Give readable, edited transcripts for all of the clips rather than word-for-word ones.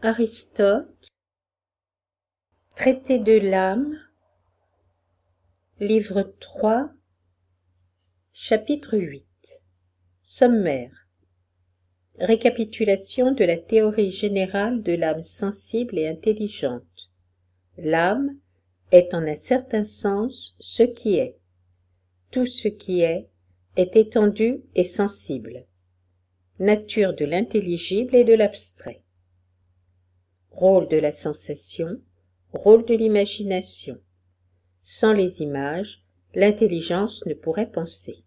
Aristote, Traité de l'âme, livre 3, chapitre 8. Sommaire. Récapitulation de la théorie générale de l'âme sensible et intelligente. L'âme est en un certain sens ce qui est. Tout ce qui est étendu et sensible. Nature de l'intelligible et de l'abstrait. Rôle de la sensation, rôle de l'imagination. Sans les images, l'intelligence ne pourrait penser.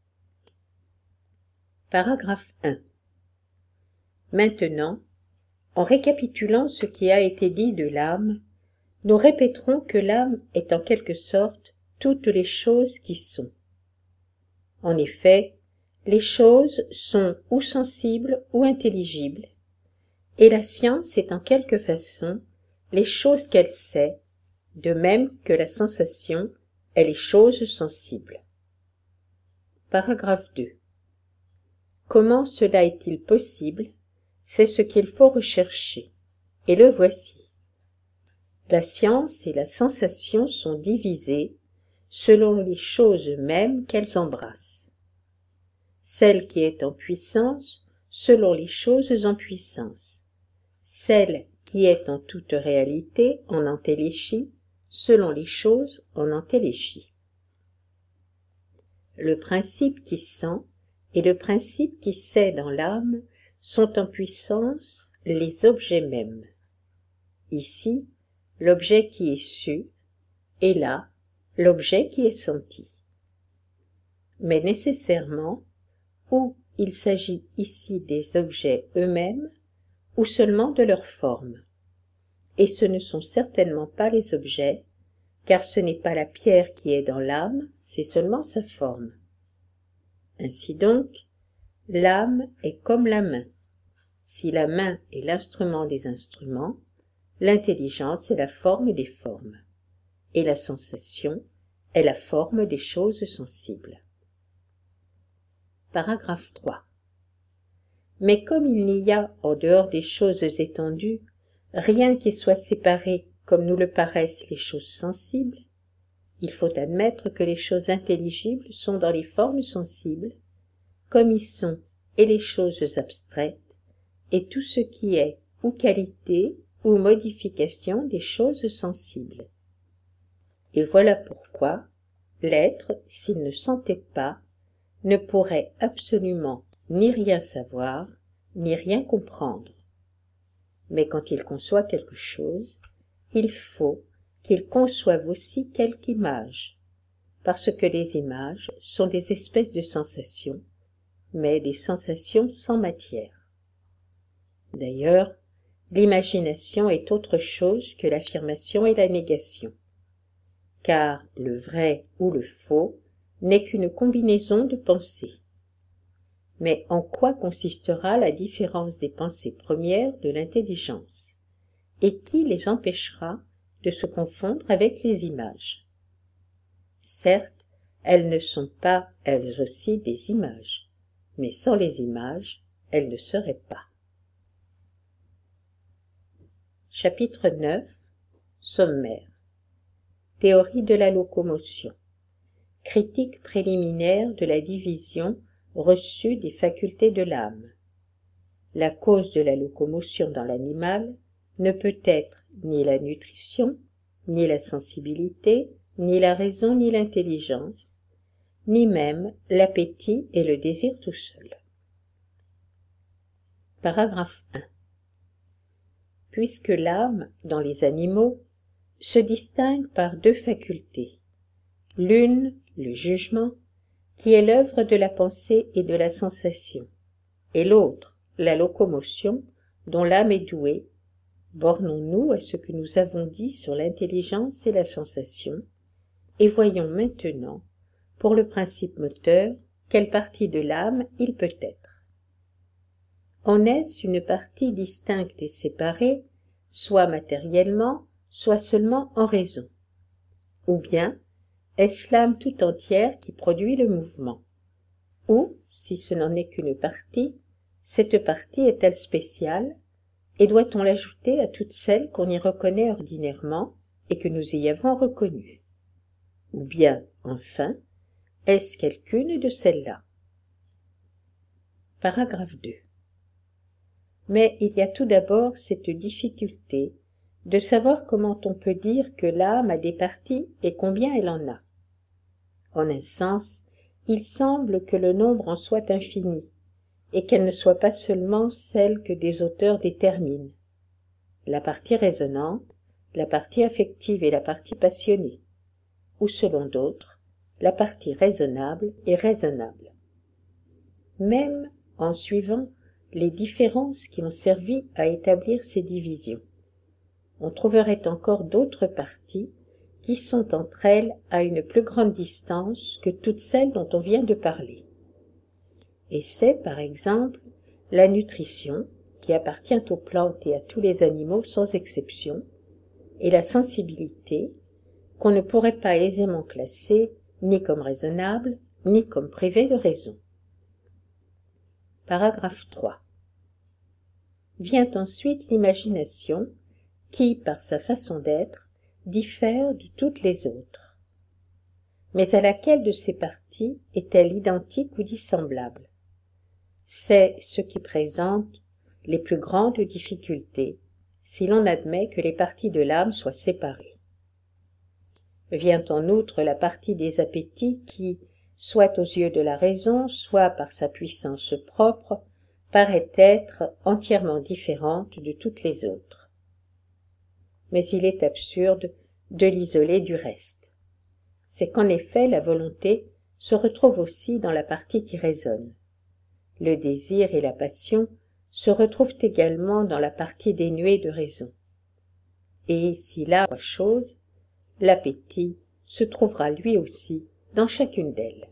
Paragraphe 1. Maintenant, en récapitulant ce qui a été dit de l'âme, nous répéterons que l'âme est en quelque sorte toutes les choses qui sont. En effet, les choses sont ou sensibles ou intelligibles, et la science est en quelque façon les choses qu'elle sait, de même que la sensation est les choses sensibles. Paragraphe 2. Comment cela est-il possible? C'est ce qu'il faut rechercher, et le voici. La science et la sensation sont divisées selon les choses mêmes qu'elles embrassent. Celle qui est en puissance selon les choses en puissance. Celle qui est en toute réalité en entéléchie selon les choses en entéléchie. Le principe qui sent et le principe qui sait dans l'âme sont en puissance les objets mêmes. Ici, l'objet qui est su, et là, l'objet qui est senti. Mais nécessairement, ou il s'agit ici des objets eux-mêmes, ou seulement de leur forme. Et ce ne sont certainement pas les objets, car ce n'est pas la pierre qui est dans l'âme, c'est seulement sa forme. Ainsi donc, l'âme est comme la main. Si la main est l'instrument des instruments, l'intelligence est la forme des formes, et la sensation est la forme des choses sensibles. Paragraphe 3. Mais comme il n'y a, en dehors des choses étendues, rien qui soit séparé comme nous le paraissent les choses sensibles, il faut admettre que les choses intelligibles sont dans les formes sensibles, comme y sont et les choses abstraites, et tout ce qui est ou qualité ou modification des choses sensibles. Et voilà pourquoi l'être, s'il ne sentait pas, ne pourrait absolument ni rien savoir, ni rien comprendre. Mais quand il conçoit quelque chose, il faut qu'il conçoive aussi quelque image, parce que les images sont des espèces de sensations, mais des sensations sans matière. D'ailleurs, l'imagination est autre chose que l'affirmation et la négation, car le vrai ou le faux n'est qu'une combinaison de pensées. Mais en quoi consistera la différence des pensées premières de l'intelligence, et qui les empêchera de se confondre avec les images? Certes, elles ne sont pas elles aussi des images, mais sans les images, elles ne seraient pas. Chapitre 9. Sommaire. Théorie de la locomotion. Critique préliminaire de la division reçue des facultés de l'âme. La cause de la locomotion dans l'animal ne peut être ni la nutrition, ni la sensibilité, ni la raison, ni l'intelligence, ni même l'appétit et le désir tout seul. Paragraphe 1. Puisque l'âme, dans les animaux, se distingue par deux facultés, l'une, le jugement, qui est l'œuvre de la pensée et de la sensation, et l'autre, la locomotion, dont l'âme est douée, bornons-nous à ce que nous avons dit sur l'intelligence et la sensation, et voyons maintenant, pour le principe moteur, quelle partie de l'âme il peut être. En est-ce une partie distincte et séparée, soit matériellement, soit seulement en raison? Ou bien, est-ce l'âme tout entière qui produit le mouvement? Ou, si ce n'en est qu'une partie, cette partie est-elle spéciale, et doit-on l'ajouter à toutes celles qu'on y reconnaît ordinairement et que nous y avons reconnues? Ou bien, enfin, est-ce quelqu'une de celles-là? Paragraphe 2. Mais il y a tout d'abord cette difficulté de savoir comment on peut dire que l'âme a des parties et combien elle en a. En un sens, il semble que le nombre en soit infini, et qu'elle ne soit pas seulement celle que des auteurs déterminent, la partie raisonnante, la partie affective et la partie passionnée, ou selon d'autres, la partie raisonnable et raisonnable. Même en suivant les différences qui ont servi à établir ces divisions, on trouverait encore d'autres parties qui sont entre elles à une plus grande distance que toutes celles dont on vient de parler. Et c'est, par exemple, la nutrition, qui appartient aux plantes et à tous les animaux sans exception, et la sensibilité, qu'on ne pourrait pas aisément classer ni comme raisonnable, ni comme privée de raison. Paragraphe 3. Vient ensuite l'imagination, qui, par sa façon d'être, diffère de toutes les autres. Mais à laquelle de ces parties est-elle identique ou dissemblable? C'est ce qui présente les plus grandes difficultés, si l'on admet que les parties de l'âme soient séparées. Vient en outre la partie des appétits qui, soit aux yeux de la raison, soit par sa puissance propre, paraît être entièrement différente de toutes les autres. Mais il est absurde de l'isoler du reste. C'est qu'en effet la volonté se retrouve aussi dans la partie qui raisonne. Le désir et la passion se retrouvent également dans la partie dénuée de raison. Et s'il a trois choses, l'appétit se trouvera lui aussi dans chacune d'elles.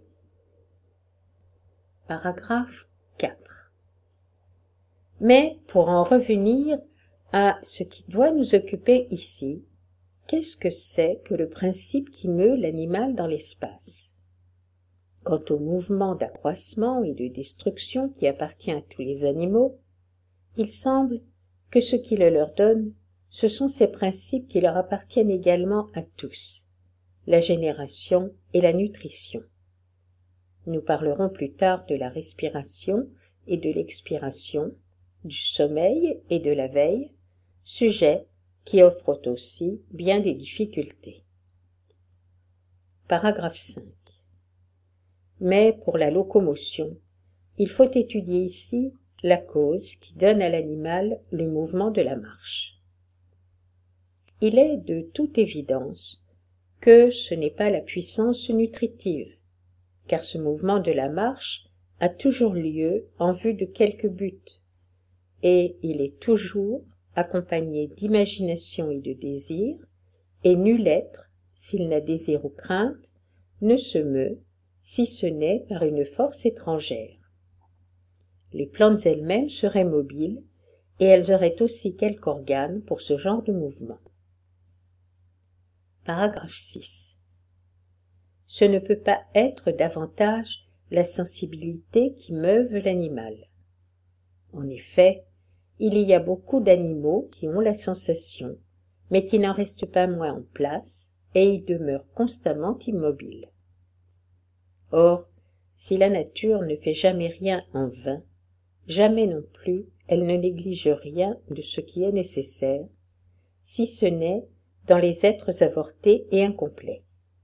Paragraphe 4. Mais pour en revenir à ce qui doit nous occuper ici, qu'est-ce que c'est que le principe qui meut l'animal dans l'espace? Quant au mouvement d'accroissement et de destruction qui appartient à tous les animaux, il semble que ce qui le leur donne, ce sont ces principes qui leur appartiennent également à tous, la génération et la nutrition. Nous parlerons plus tard de la respiration et de l'expiration, du sommeil et de la veille, sujets qui offrent aussi bien des difficultés. Paragraphe 5. Mais pour la locomotion, il faut étudier ici la cause qui donne à l'animal le mouvement de la marche. Il est de toute évidence que ce n'est pas la puissance nutritive, car ce mouvement de la marche a toujours lieu en vue de quelque but, et il est toujours accompagné d'imagination et de désir, et nul être, s'il n'a désir ou crainte, ne se meut, si ce n'est par une force étrangère. Les plantes elles-mêmes seraient mobiles, et elles auraient aussi quelque organe pour ce genre de mouvement. Paragraphe 6. Ce ne peut pas être davantage la sensibilité qui meuve l'animal. En effet, il y a beaucoup d'animaux qui ont la sensation, mais qui n'en restent pas moins en place, et y demeurent constamment immobiles. Or, si la nature ne fait jamais rien en vain, jamais non plus elle ne néglige rien de ce qui est nécessaire, si ce n'est dans les êtres avortés et incomplets.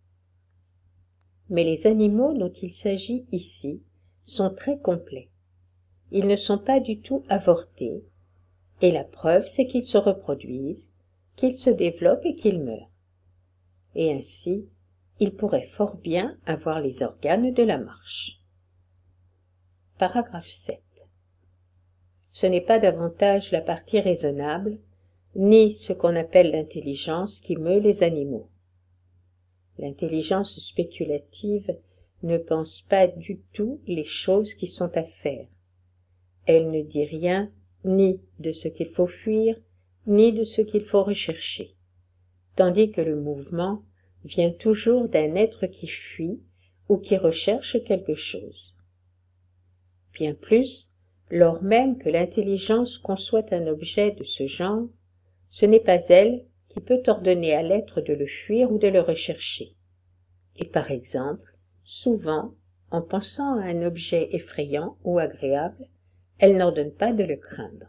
Mais les animaux dont il s'agit ici sont très complets. Ils ne sont pas du tout avortés, et la preuve c'est qu'ils se reproduisent, qu'ils se développent et qu'ils meurent. Et ainsi, ils pourraient fort bien avoir les organes de la marche. Paragraphe 7. Ce n'est pas davantage la partie raisonnable, ni ce qu'on appelle l'intelligence qui meut les animaux. L'intelligence spéculative ne pense pas du tout les choses qui sont à faire. Elle ne dit rien ni de ce qu'il faut fuir, ni de ce qu'il faut rechercher, tandis que le mouvement vient toujours d'un être qui fuit ou qui recherche quelque chose. Bien plus, lors même que l'intelligence conçoit un objet de ce genre, ce n'est pas elle qui peut ordonner à l'être de le fuir ou de le rechercher. Et par exemple, souvent, en pensant à un objet effrayant ou agréable, elle n'ordonne pas de le craindre.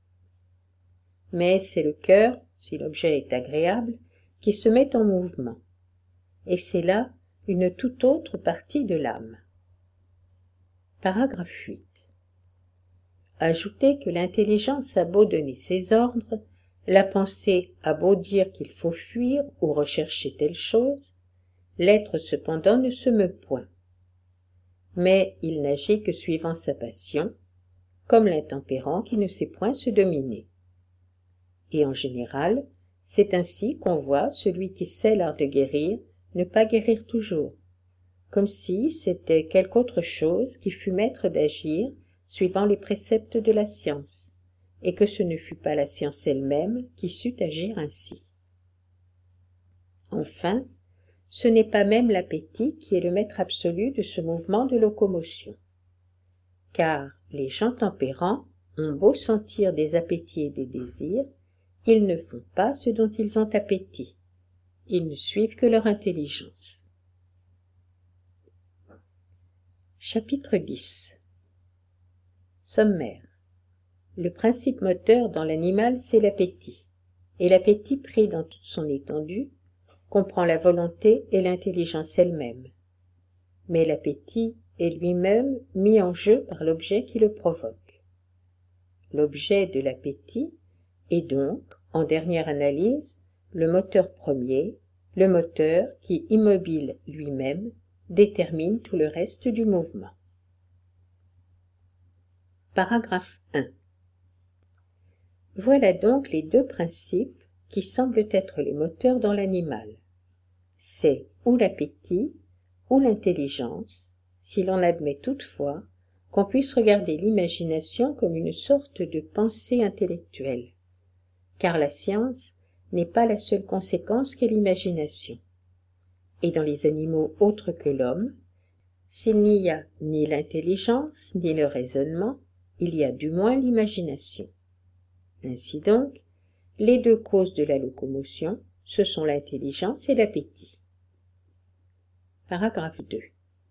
Mais c'est le cœur, si l'objet est agréable, qui se met en mouvement, et c'est là une toute autre partie de l'âme. Paragraphe 8. Ajoutez que l'intelligence a beau donner ses ordres, la pensée a beau dire qu'il faut fuir ou rechercher telle chose, l'être cependant ne se meut point. Mais il n'agit que suivant sa passion, comme l'intempérant qui ne sait point se dominer. Et en général, c'est ainsi qu'on voit celui qui sait l'art de guérir ne pas guérir toujours, comme si c'était quelque autre chose qui fût maître d'agir suivant les préceptes de la science, et que ce ne fût pas la science elle-même qui sut agir ainsi. Enfin, ce n'est pas même l'appétit qui est le maître absolu de ce mouvement de locomotion, car les gens tempérants ont beau sentir des appétits et des désirs, ils ne font pas ce dont ils ont appétit, ils ne suivent que leur intelligence. Chapitre 10. Sommaire. Le principe moteur dans l'animal, c'est l'appétit, et l'appétit pris dans toute son étendue comprend la volonté et l'intelligence elle-même. Mais l'appétit est lui-même mis en jeu par l'objet qui le provoque. L'objet de l'appétit est donc, en dernière analyse, le moteur premier, le moteur qui, immobile lui-même, détermine tout le reste du mouvement. Paragraphe 1. Voilà donc les deux principes qui semblent être les moteurs dans l'animal. C'est ou l'appétit ou l'intelligence, si l'on admet toutefois qu'on puisse regarder l'imagination comme une sorte de pensée intellectuelle, car la science n'est pas la seule conséquence qu'est l'imagination. Et dans les animaux autres que l'homme, s'il n'y a ni l'intelligence ni le raisonnement, il y a du moins l'imagination. Ainsi donc, les deux causes de la locomotion, ce sont l'intelligence et l'appétit. Paragraphe 2.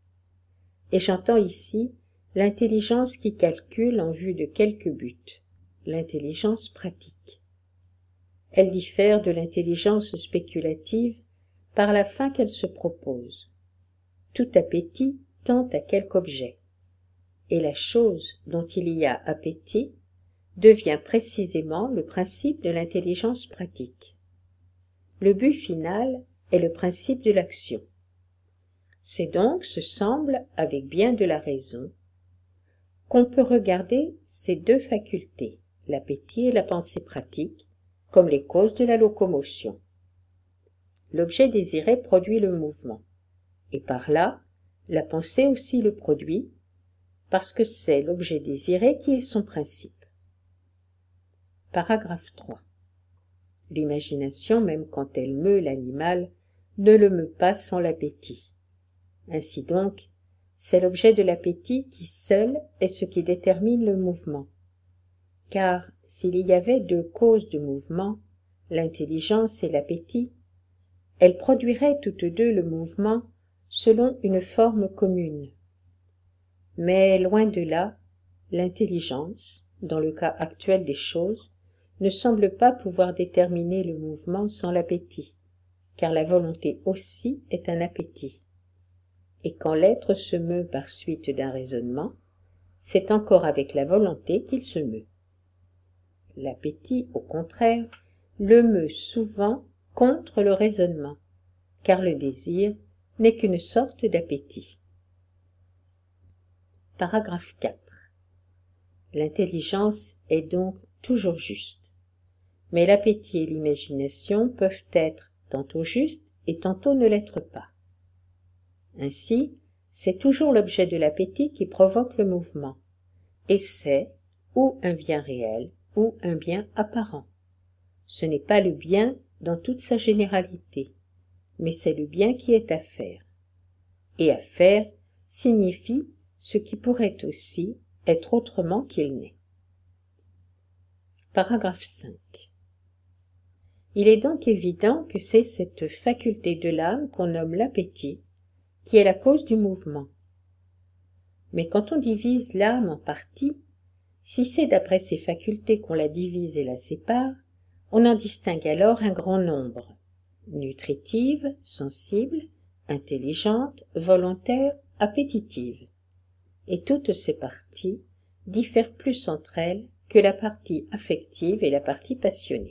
Et j'entends ici l'intelligence qui calcule en vue de quelque but, l'intelligence pratique. Elle diffère de l'intelligence spéculative par la fin qu'elle se propose. Tout appétit tend à quelque objet, et la chose dont il y a appétit devient précisément le principe de l'intelligence pratique. Le but final est le principe de l'action. C'est donc, ce semble, avec bien de la raison, qu'on peut regarder ces deux facultés, l'appétit et la pensée pratique, comme les causes de la locomotion. L'objet désiré produit le mouvement, et par là, la pensée aussi le produit, parce que c'est l'objet désiré qui est son principe. Paragraphe 3. L'imagination, même quand elle meut l'animal, ne le meut pas sans l'appétit. Ainsi donc, c'est l'objet de l'appétit qui seul est ce qui détermine le mouvement. Car s'il y avait deux causes de mouvement, l'intelligence et l'appétit, elles produiraient toutes deux le mouvement selon une forme commune. Mais loin de là, l'intelligence, dans le cas actuel des choses, ne semble pas pouvoir déterminer le mouvement sans l'appétit, car la volonté aussi est un appétit. Et quand l'être se meut par suite d'un raisonnement, c'est encore avec la volonté qu'il se meut. L'appétit, au contraire, le meut souvent contre le raisonnement, car le désir n'est qu'une sorte d'appétit. Paragraphe 4. L'intelligence est donc toujours juste, mais l'appétit et l'imagination peuvent être tantôt justes et tantôt ne l'être pas. Ainsi, c'est toujours l'objet de l'appétit qui provoque le mouvement, et c'est ou un bien réel ou un bien apparent. Ce n'est pas le bien dans toute sa généralité, mais c'est le bien qui est à faire. Et à faire signifie ce qui pourrait aussi être autrement qu'il n'est. Paragraphe 5. Il est donc évident que c'est cette faculté de l'âme qu'on nomme l'appétit, qui est la cause du mouvement. Mais quand on divise l'âme en parties, si c'est d'après ses facultés qu'on la divise et la sépare, on en distingue alors un grand nombre, nutritive, sensible, intelligente, volontaire, appétitive. Et toutes ces parties diffèrent plus entre elles que la partie affective et la partie passionnée.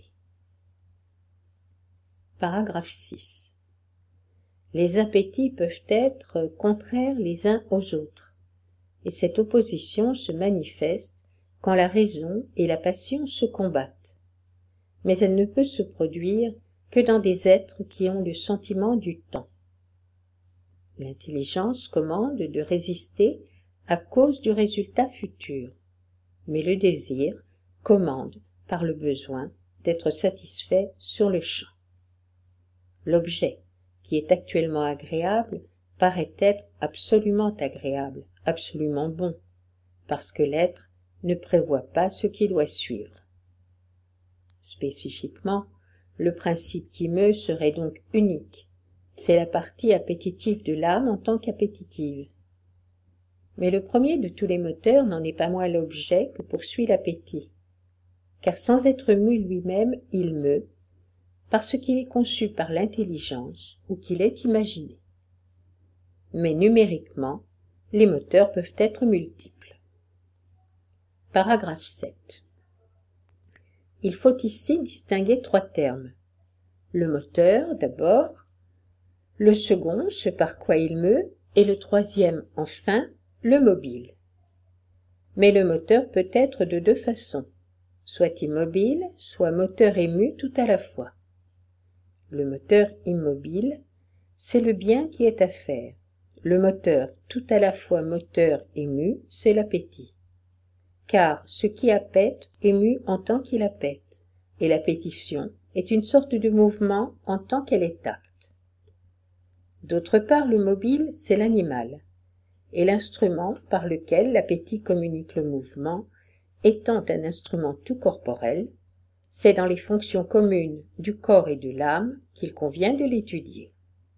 Paragraphe 6. Les appétits peuvent être contraires les uns aux autres, et cette opposition se manifeste quand la raison et la passion se combattent. Mais elle ne peut se produire que dans des êtres qui ont le sentiment du temps. L'intelligence commande de résister à cause du résultat futur, mais le désir commande par le besoin d'être satisfait sur le champ. L'objet, qui est actuellement agréable, paraît être absolument agréable, absolument bon, parce que l'être ne prévoit pas ce qui doit suivre. Spécifiquement, le principe qui meut serait donc unique, c'est la partie appétitive de l'âme en tant qu'appétitive. Mais le premier de tous les moteurs n'en est pas moins l'objet que poursuit l'appétit, car sans être mu lui-même, il meut, parce qu'il est conçu par l'intelligence ou qu'il est imaginé. Mais numériquement, les moteurs peuvent être multiples. Paragraphe 7. Il faut ici distinguer trois termes. Le moteur, d'abord, le second, ce par quoi il meut, et le troisième, enfin, le mobile. Mais le moteur peut être de deux façons, soit immobile, soit moteur et mu tout à la fois. Le moteur immobile, c'est le bien qui est à faire. Le moteur tout à la fois moteur et mu, c'est l'appétit. Car ce qui appète est mu en tant qu'il appète, et l'appétition est une sorte de mouvement en tant qu'elle est acte. D'autre part, le mobile, c'est l'animal, et l'instrument par lequel l'appétit communique le mouvement, étant un instrument tout corporel, c'est dans les fonctions communes du corps et de l'âme qu'il convient de l'étudier.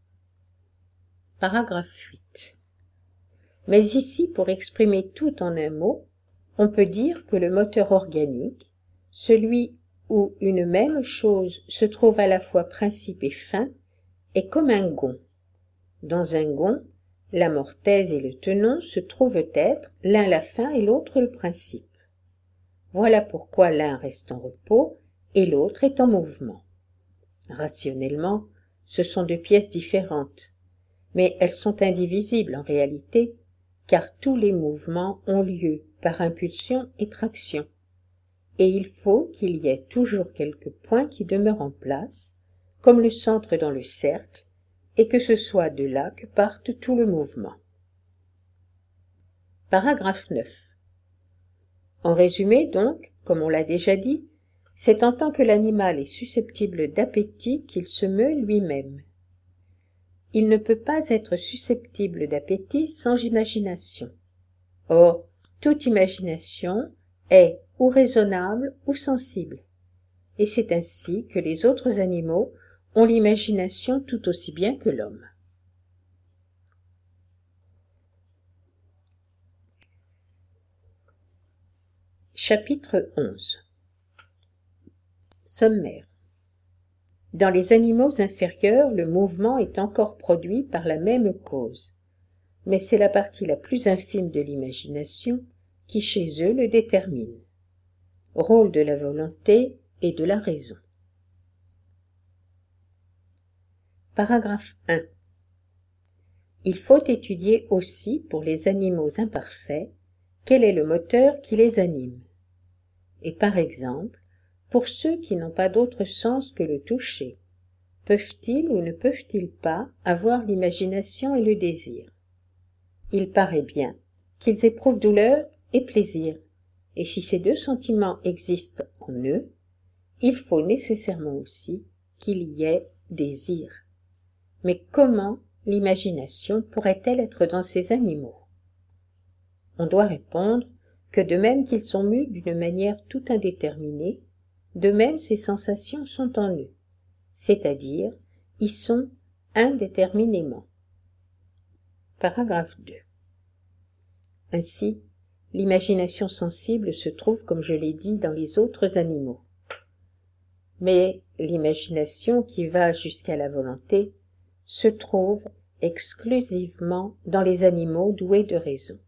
Paragraphe 8. Mais ici, pour exprimer tout en un mot, on peut dire que le moteur organique, celui où une même chose se trouve à la fois principe et fin, est comme un gond. Dans un gond, la mortaise et le tenon se trouvent être l'un la fin et l'autre le principe. Voilà pourquoi l'un reste en repos et l'autre est en mouvement. Rationnellement, ce sont deux pièces différentes, mais elles sont indivisibles en réalité, car tous les mouvements ont lieu par impulsion et traction, et il faut qu'il y ait toujours quelques points qui demeurent en place, comme le centre dans le cercle, et que ce soit de là que parte tout le mouvement. Paragraphe 9. En résumé donc, comme on l'a déjà dit, c'est en tant que l'animal est susceptible d'appétit qu'il se meut lui-même. Il ne peut pas être susceptible d'appétit sans imagination. Or, toute imagination est ou raisonnable ou sensible, et c'est ainsi que les autres animaux ont l'imagination tout aussi bien que l'homme. Chapitre 11. Sommaire. Dans les animaux inférieurs, le mouvement est encore produit par la même cause, mais c'est la partie la plus infime de l'imagination qui chez eux le détermine. Rôle de la volonté et de la raison. Paragraphe 1. Il faut étudier aussi pour les animaux imparfaits quel est le moteur qui les anime. Et par exemple, pour ceux qui n'ont pas d'autre sens que le toucher, peuvent-ils ou ne peuvent-ils pas avoir l'imagination et le désir? Il paraît bien qu'ils éprouvent douleur et plaisir, et si ces deux sentiments existent en eux, il faut nécessairement aussi qu'il y ait désir. Mais comment l'imagination pourrait-elle être dans ces animaux? On doit répondre que de même qu'ils sont mus d'une manière tout indéterminée, de même ces sensations sont en eux, c'est-à-dire y sont indéterminément. Paragraphe 2. Ainsi, l'imagination sensible se trouve, comme je l'ai dit, dans les autres animaux. Mais l'imagination qui va jusqu'à la volonté se trouve exclusivement dans les animaux doués de raison.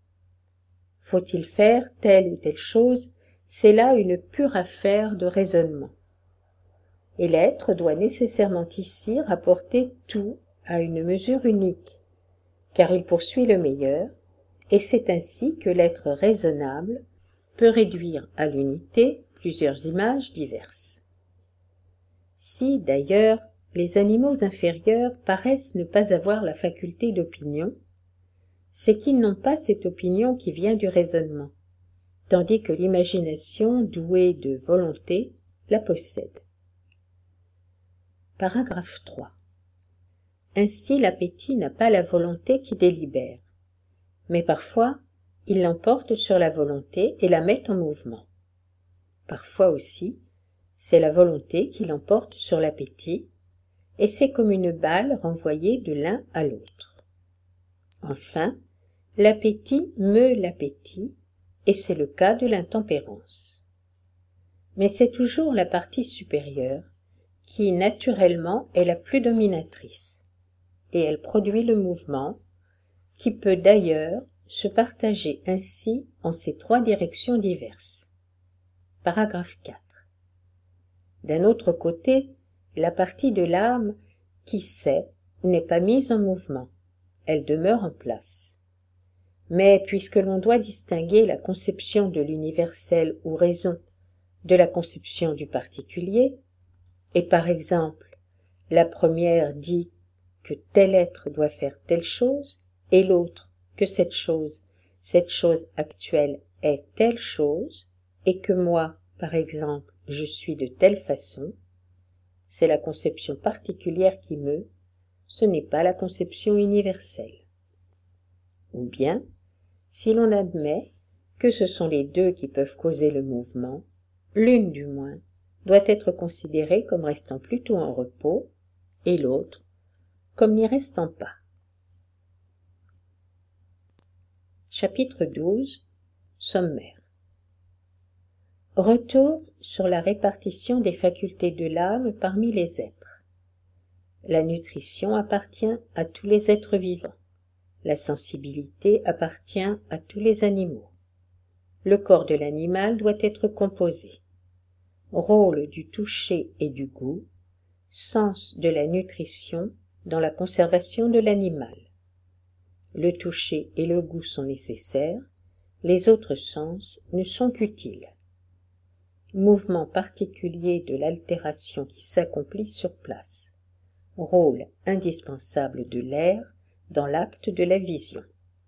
Faut-il faire telle ou telle chose, c'est là une pure affaire de raisonnement. Et l'être doit nécessairement ici rapporter tout à une mesure unique, car il poursuit le meilleur, et c'est ainsi que l'être raisonnable peut réduire à l'unité plusieurs images diverses. Si, d'ailleurs, les animaux inférieurs paraissent ne pas avoir la faculté d'opinion, c'est qu'ils n'ont pas cette opinion qui vient du raisonnement, tandis que l'imagination douée de volonté la possède. Paragraphe 3. Ainsi l'appétit n'a pas la volonté qui délibère, mais parfois il l'emporte sur la volonté et la met en mouvement. Parfois aussi, c'est la volonté qui l'emporte sur l'appétit, et c'est comme une balle renvoyée de l'un à l'autre. Enfin, l'appétit meut l'appétit, et c'est le cas de l'intempérance. Mais c'est toujours la partie supérieure qui, naturellement, est la plus dominatrice, et elle produit le mouvement, qui peut d'ailleurs se partager ainsi en ces trois directions diverses. Paragraphe 4. D'un autre côté, la partie de l'âme qui sait n'est pas mise en mouvement, elle demeure en place. Mais puisque l'on doit distinguer la conception de l'universel ou raison de la conception du particulier, et par exemple, la première dit que tel être doit faire telle chose, et l'autre que cette chose actuelle est telle chose, et que moi, par exemple, je suis de telle façon, c'est la conception particulière qui meut, ce n'est pas la conception universelle. Ou bien, si l'on admet que ce sont les deux qui peuvent causer le mouvement, l'une du moins doit être considérée comme restant plutôt en repos, et l'autre comme n'y restant pas. Chapitre 12. Sommaire. Retour sur la répartition des facultés de l'âme parmi les êtres. La nutrition appartient à tous les êtres vivants. La sensibilité appartient à tous les animaux. Le corps de l'animal doit être composé. Rôle du toucher et du goût, sens de la nutrition dans la conservation de l'animal. Le toucher et le goût sont nécessaires, les autres sens ne sont qu'utiles. Mouvement particulier de l'altération qui s'accomplit sur place. Rôle indispensable de l'air dans l'acte de la vision.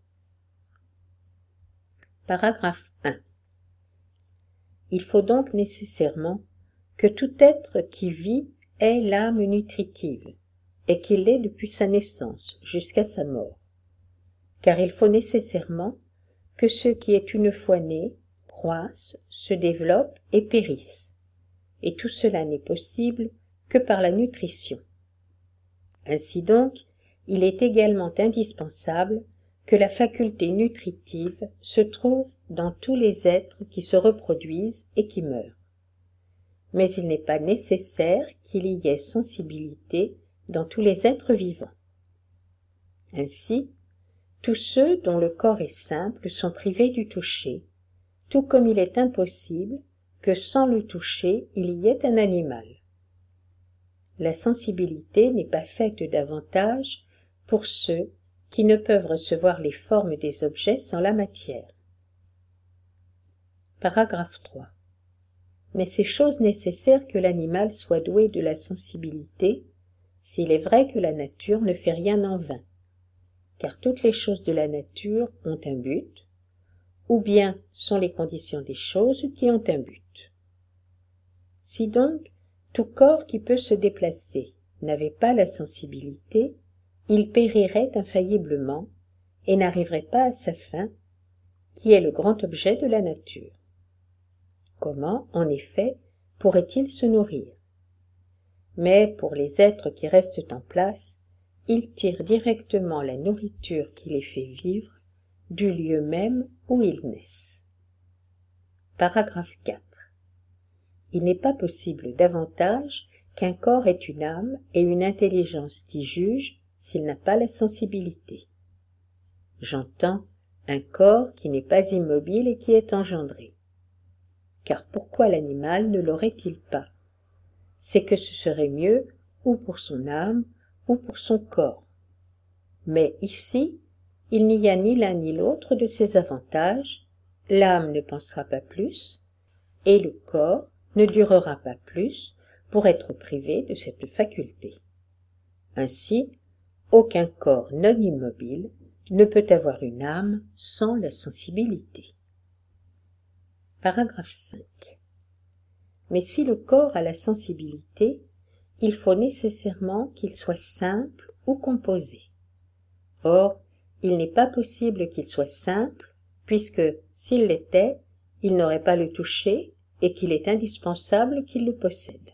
Paragraphe 1. Il faut donc nécessairement que tout être qui vit ait l'âme nutritive, et qu'il l'ait depuis sa naissance jusqu'à sa mort. Car il faut nécessairement que ce qui est une fois né croissent, se développent et périssent, et tout cela n'est possible que par la nutrition. Ainsi donc, il est également indispensable que la faculté nutritive se trouve dans tous les êtres qui se reproduisent et qui meurent. Mais il n'est pas nécessaire qu'il y ait sensibilité dans tous les êtres vivants. Ainsi, tous ceux dont le corps est simple sont privés du toucher, tout comme il est impossible que sans le toucher il y ait un animal. La sensibilité n'est pas faite davantage pour ceux qui ne peuvent recevoir les formes des objets sans la matière. Paragraphe 3. Mais c'est chose nécessaire que l'animal soit doué de la sensibilité, s'il est vrai que la nature ne fait rien en vain, car toutes les choses de la nature ont un but, ou bien sont les conditions des choses qui ont un but. Si donc tout corps qui peut se déplacer n'avait pas la sensibilité, il périrait infailliblement et n'arriverait pas à sa fin, qui est le grand objet de la nature. Comment, en effet, pourrait-il se nourrir? Mais pour les êtres qui restent en place, ils tirent directement la nourriture qui les fait vivre du lieu même où ils naissent. Paragraphe 4. Il n'est pas possible davantage qu'un corps ait une âme et une intelligence qui juge s'il n'a pas la sensibilité. J'entends un corps qui n'est pas immobile et qui est engendré. Car pourquoi l'animal ne l'aurait-il pas? C'est que ce serait mieux ou pour son âme ou pour son corps. Mais ici, il n'y a ni l'un ni l'autre de ces avantages, l'âme ne pensera pas plus, et le corps ne durera pas plus pour être privé de cette faculté. Ainsi, aucun corps non immobile ne peut avoir une âme sans la sensibilité. Paragraphe 5. Mais si le corps a la sensibilité, il faut nécessairement qu'il soit simple ou composé. Or, il n'est pas possible qu'il soit simple, puisque, s'il l'était, il n'aurait pas le toucher et qu'il est indispensable qu'il le possède.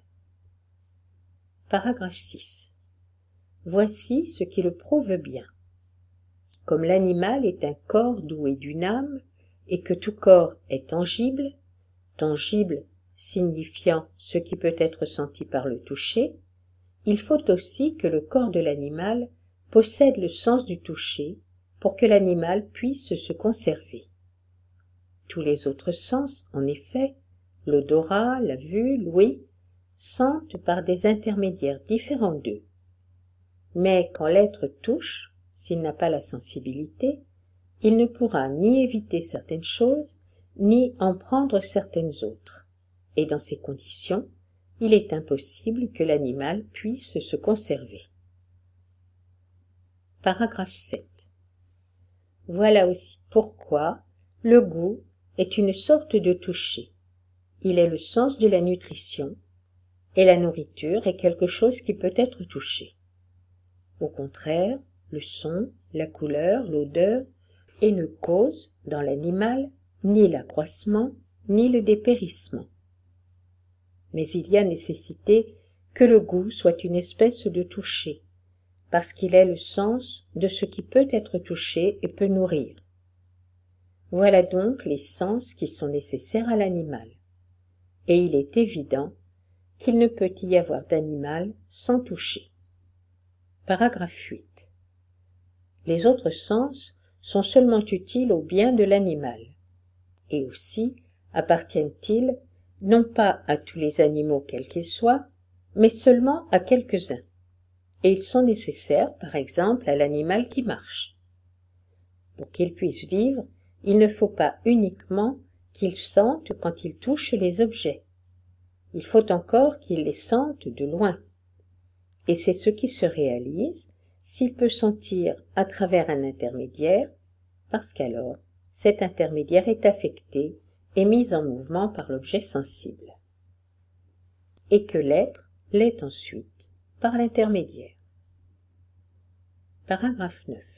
Paragraphe 6. Voici ce qui le prouve bien. Comme l'animal est un corps doué d'une âme, et que tout corps est tangible, tangible signifiant ce qui peut être senti par le toucher, il faut aussi que le corps de l'animal possède le sens du toucher pour que l'animal puisse se conserver. Tous les autres sens, en effet, l'odorat, la vue, l'ouïe, sentent par des intermédiaires différents d'eux. Mais quand l'être touche, s'il n'a pas la sensibilité, il ne pourra ni éviter certaines choses, ni en prendre certaines autres. Et dans ces conditions, il est impossible que l'animal puisse se conserver. Paragraphe 7. Voilà aussi pourquoi le goût est une sorte de toucher. Il est le sens de la nutrition, et la nourriture est quelque chose qui peut être touché. Au contraire, le son, la couleur, l'odeur, et ne causent, dans l'animal, ni l'accroissement, ni le dépérissement. Mais il y a nécessité que le goût soit une espèce de toucher, parce qu'il est le sens de ce qui peut être touché et peut nourrir. Voilà donc les sens qui sont nécessaires à l'animal. Et il est évident qu'il ne peut y avoir d'animal sans toucher. Paragraphe 8. Les autres sens sont seulement utiles au bien de l'animal, et aussi appartiennent-ils non pas à tous les animaux quels qu'ils soient, mais seulement à quelques-uns, et ils sont nécessaires, par exemple, à l'animal qui marche. Pour qu'il puisse vivre, il ne faut pas uniquement qu'il sente quand il touche les objets. Il faut encore qu'il les sente de loin. Et c'est ce qui se réalise s'il peut sentir à travers un intermédiaire, parce qu'alors cet intermédiaire est affecté et mis en mouvement par l'objet sensible. Et que l'être l'est ensuite par l'intermédiaire. Paragraphe 9.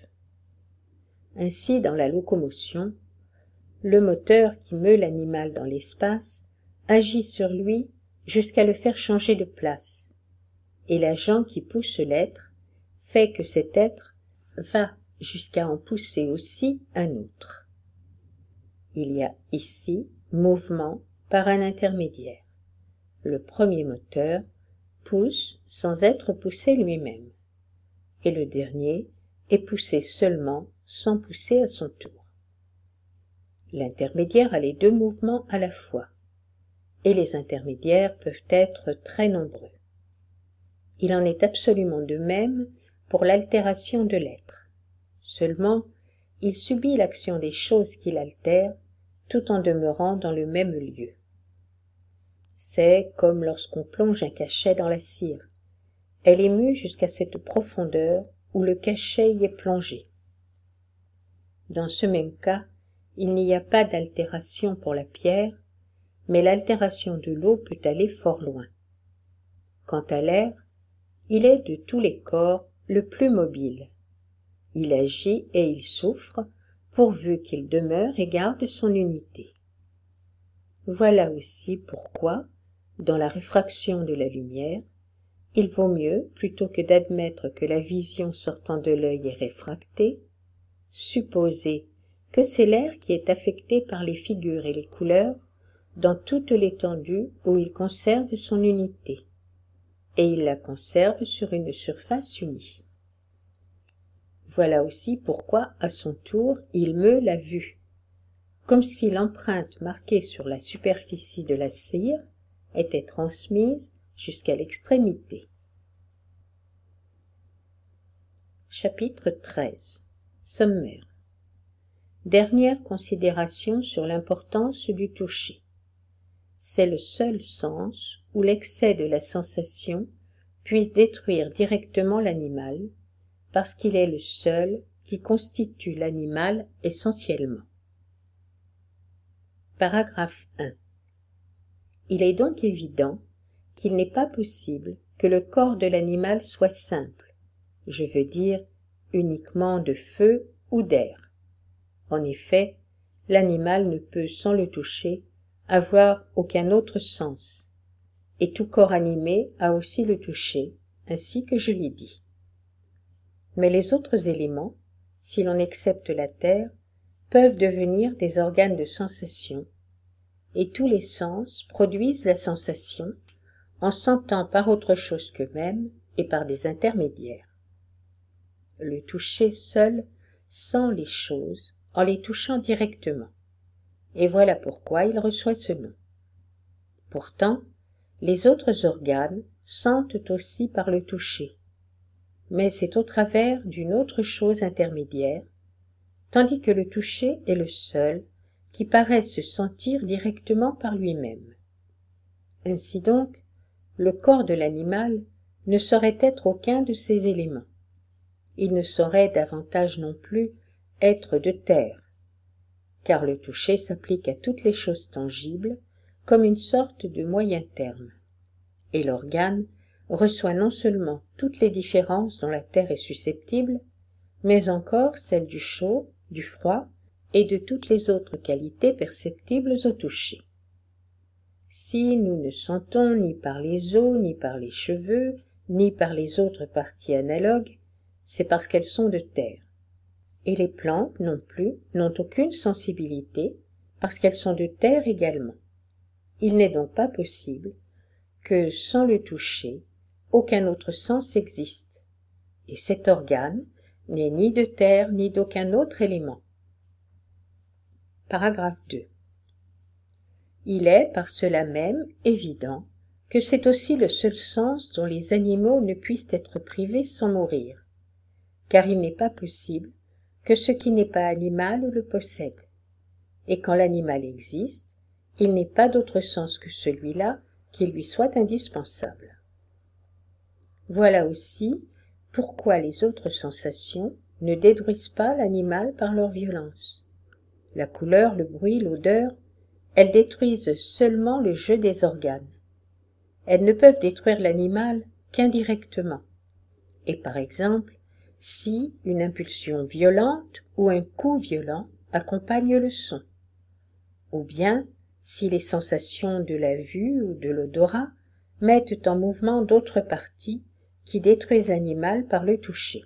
Ainsi, dans la locomotion, le moteur qui meut l'animal dans l'espace agit sur lui jusqu'à le faire changer de place, et l'agent qui pousse l'être fait que cet être va jusqu'à en pousser aussi un autre. Il y a ici mouvement par un intermédiaire. Le premier moteur pousse sans être poussé lui-même, et le dernier est poussé seulement sans pousser à son tour. L'intermédiaire a les deux mouvements à la fois, et les intermédiaires peuvent être très nombreux. Il en est absolument de même pour l'altération de l'être. Seulement, il subit l'action des choses qui l'altèrent tout en demeurant dans le même lieu. C'est comme lorsqu'on plonge un cachet dans la cire. Elle est mue jusqu'à cette profondeur où le cachet y est plongé. Dans ce même cas, il n'y a pas d'altération pour la pierre, mais l'altération de l'eau peut aller fort loin. Quant à l'air, il est de tous les corps le plus mobile. Il agit et il souffre pourvu qu'il demeure et garde son unité. Voilà aussi pourquoi, dans la réfraction de la lumière, il vaut mieux, plutôt que d'admettre que la vision sortant de l'œil est réfractée, supposer que c'est l'air qui est affecté par les figures et les couleurs dans toute l'étendue où il conserve son unité, et il la conserve sur une surface unie. Voilà aussi pourquoi, à son tour, il meut la vue, comme si l'empreinte marquée sur la superficie de la cire était transmise jusqu'à l'extrémité. Chapitre 13. Sommaire. Dernière considération sur l'importance du toucher. C'est le seul sens où l'excès de la sensation puisse détruire directement l'animal, parce qu'il est le seul qui constitue l'animal essentiellement. Paragraphe 1. Il est donc évident qu'il n'est pas possible que le corps de l'animal soit simple, je veux dire uniquement de feu ou d'air. En effet, l'animal ne peut, sans le toucher, avoir aucun autre sens, et tout corps animé a aussi le toucher, ainsi que je l'ai dit. Mais les autres éléments, si l'on excepte la terre, peuvent devenir des organes de sensation, et tous les sens produisent la sensation en sentant par autre chose qu'eux-mêmes et par des intermédiaires. Le toucher seul sent les choses en les touchant directement, et voilà pourquoi il reçoit ce nom. Pourtant, les autres organes sentent aussi par le toucher, mais c'est au travers d'une autre chose intermédiaire, tandis que le toucher est le seul qui paraît se sentir directement par lui-même. Ainsi donc, le corps de l'animal ne saurait être aucun de ces éléments. Il ne saurait davantage non plus être de terre, car le toucher s'applique à toutes les choses tangibles comme une sorte de moyen terme, et l'organe reçoit non seulement toutes les différences dont la terre est susceptible, mais encore celles du chaud, du froid et de toutes les autres qualités perceptibles au toucher. Si nous ne sentons ni par les os, ni par les cheveux, ni par les autres parties analogues, c'est parce qu'elles sont de terre. Et les plantes non plus n'ont aucune sensibilité parce qu'elles sont de terre également. Il n'est donc pas possible que, sans le toucher, aucun autre sens existe, et cet organe n'est ni de terre ni d'aucun autre élément. Paragraphe 2. Il est par cela même évident que c'est aussi le seul sens dont les animaux ne puissent être privés sans mourir, car il n'est pas possible que ce qui n'est pas animal le possède, et quand l'animal existe, il n'est pas d'autre sens que celui-là qui lui soit indispensable. Voilà aussi pourquoi les autres sensations ne détruisent pas l'animal par leur violence. La couleur, le bruit, l'odeur, elles détruisent seulement le jeu des organes. Elles ne peuvent détruire l'animal qu'indirectement. Et par exemple, si une impulsion violente ou un coup violent accompagne le son, ou bien si les sensations de la vue ou de l'odorat mettent en mouvement d'autres parties qui détruisent l'animal par le toucher.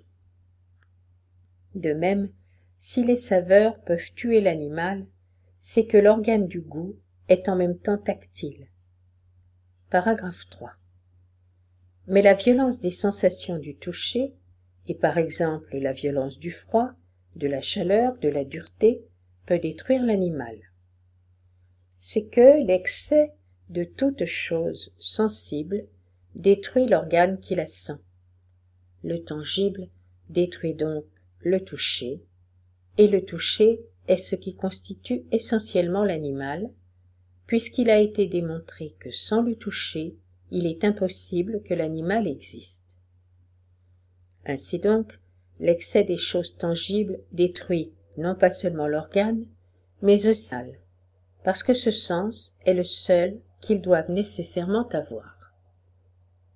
De même, si les saveurs peuvent tuer l'animal, c'est que l'organe du goût est en même temps tactile. Paragraphe 3. Mais la violence des sensations du toucher, et par exemple la violence du froid, de la chaleur, de la dureté, peut détruire l'animal. C'est que l'excès de toute chose sensible détruit l'organe qui la sent. Le tangible détruit donc le toucher, et le toucher est ce qui constitue essentiellement l'animal, puisqu'il a été démontré que sans le toucher, il est impossible que l'animal existe. Ainsi donc, l'excès des choses tangibles détruit non pas seulement l'organe, mais aussi l'animal, parce que ce sens est le seul qu'ils doivent nécessairement avoir.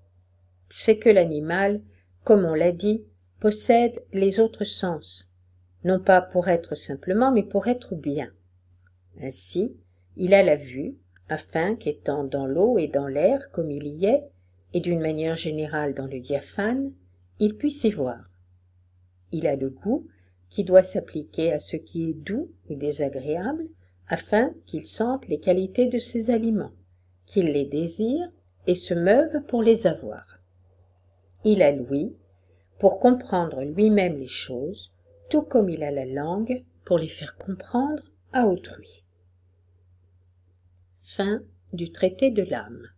C'est que l'animal, comme on l'a dit, possède les autres sens, non pas pour être simplement, mais pour être bien. Ainsi, il a la vue, afin qu'étant dans l'eau et dans l'air comme il y est, et d'une manière générale dans le diaphane, il puisse y voir. Il a le goût, qui doit s'appliquer à ce qui est doux ou désagréable, afin qu'il sente les qualités de ces aliments, qu'il les désire et se meuve pour les avoir. Il a l'ouïe, pour comprendre lui-même les choses, tout comme il a la langue pour les faire comprendre à autrui. Fin du traité de l'âme.